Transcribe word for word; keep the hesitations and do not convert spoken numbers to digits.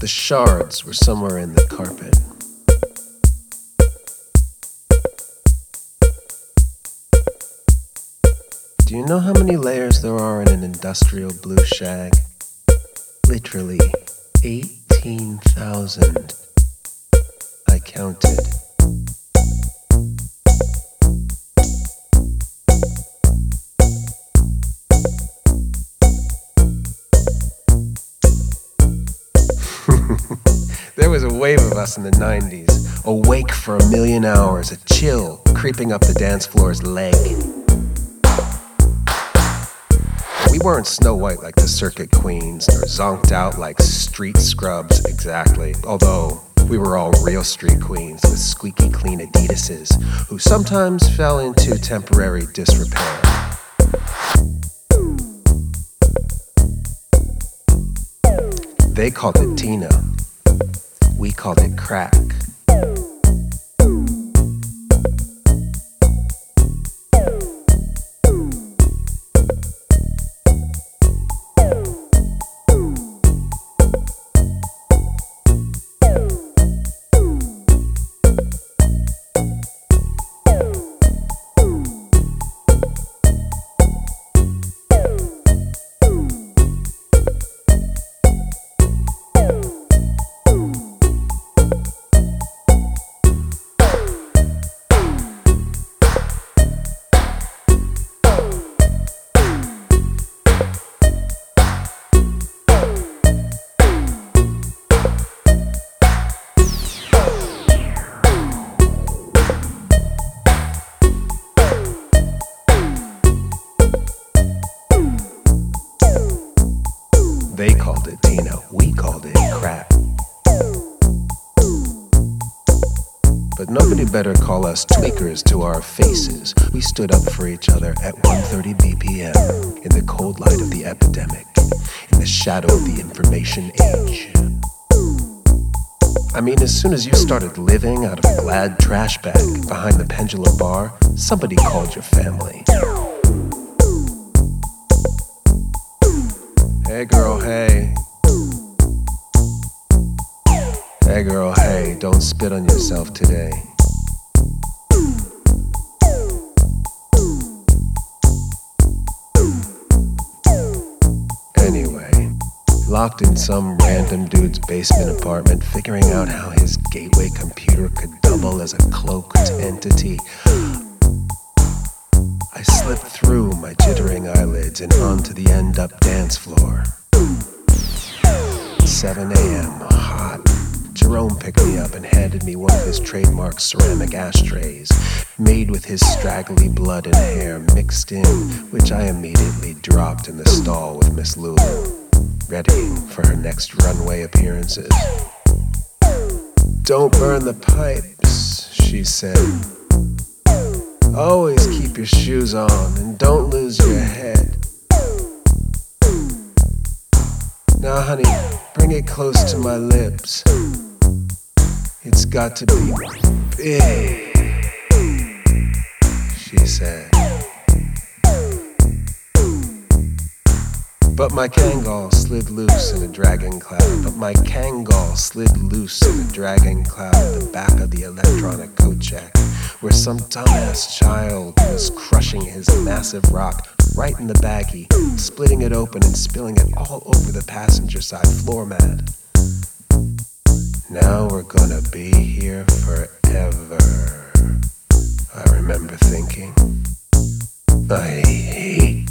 The shards were somewhere in the carpet. Do you know how many layers there are in an industrial blue shag? Literally eighteen thousand. I counted. There was a wave of us in the nineties, awake for a million hours, a chill creeping up the dance floor's leg. We weren't Snow White like the circuit queens, nor zonked out like street scrubs exactly, although we were all real street queens with squeaky clean Adidas's, who sometimes fell into temporary disrepair. They called it Tina. We called it crack. They called it Tina, we called it crack. But nobody better call us tweakers to our faces. We stood up for each other at one thirty B P M in the cold light of the epidemic, in the shadow of the information age. I mean, as soon as you started living out of a Glad trash bag behind the Pendulum Bar, somebody called your family. Hey girl, hey. Hey girl, hey, don't spit on yourself today. Anyway, locked in some random dude's basement apartment, figuring out how his gateway computer could double as a cloaked entity, I slipped through my jittering eyelids and onto the end-up dance floor. seven a.m., hot. Jerome picked me up and handed me one of his trademark ceramic ashtrays, made with his straggly blood and hair mixed in, which I immediately dropped in the stall with Miss Lulu, ready for her next runway appearances. Don't burn the pipes, she said. Always keep your shoes on and don't lose your head. Now, honey, bring it close to my lips. It's got to be big, she said. But my Kangol slid loose in a dragon cloud. But my Kangol slid loose in a dragon cloud at the back of the electronic coat check, where some dumbass child was crushing his massive rock right in the baggie, splitting it open and spilling it all over the passenger side floor mat. Now we're gonna be here forever, I remember thinking. I hate